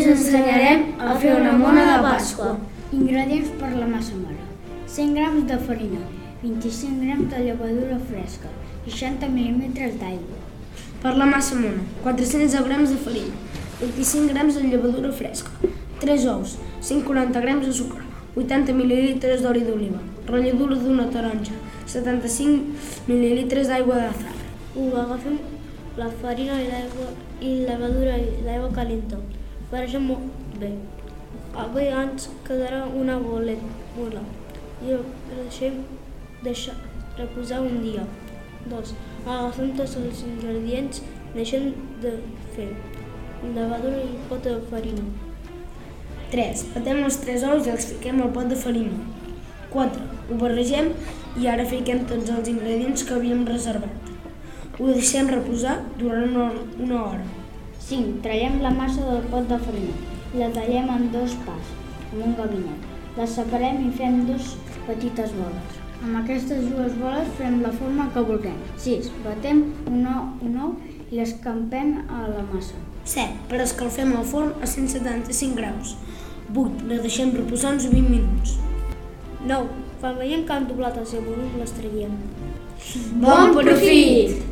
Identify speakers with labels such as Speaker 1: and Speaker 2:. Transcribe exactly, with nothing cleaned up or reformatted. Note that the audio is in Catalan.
Speaker 1: ensenyarem a fer una mona de Pasqua.
Speaker 2: Ingredients per la massa mare: cent grams de farina, vint-i-cinc grams de llavadura fresca, seixanta mil·límetres d'aigua.
Speaker 1: Per la massa mona, quatre-cents grams de farina, vint-i-cinc grams de llavadura fresca, tres ous, cent quaranta grams de sucre, vuitanta mil·lilitres d'oli d'oliva, ratlladura d'una taronja, setanta-cinc mil·lilitres d'aigua de zafra.
Speaker 3: u. Agafem la farina i l'aigua i la llavadura i l'aigua calenta. Barregem molt bé. Abans quedarà una bola i ho deixem deixar reposar un dia. dos. Agafem tots els ingredients, deixem de fer llavadura i pot de farina.
Speaker 1: tres. Batem els tres ous i els fiquem al pot de farina. quatre. Ho barregem i ara fiquem tots els ingredients que havíem reservat. Ho deixem reposar durant una, una hora.
Speaker 2: cinc. Traiem la massa del pot de farina i la tallem en dos parts, amb un gabinet. La separem i fem dues petites boles. Amb aquestes dues boles fem la forma que vulguem. sis. Batem un ou, un ou i l'escampem a la massa.
Speaker 1: set. Per escalfem el forn a cent setanta-cinc graus. vuit. La deixem reposar uns vint minuts.
Speaker 3: nou. Quan veiem que han doblat el seu volum, les traiem.
Speaker 1: Bon profit!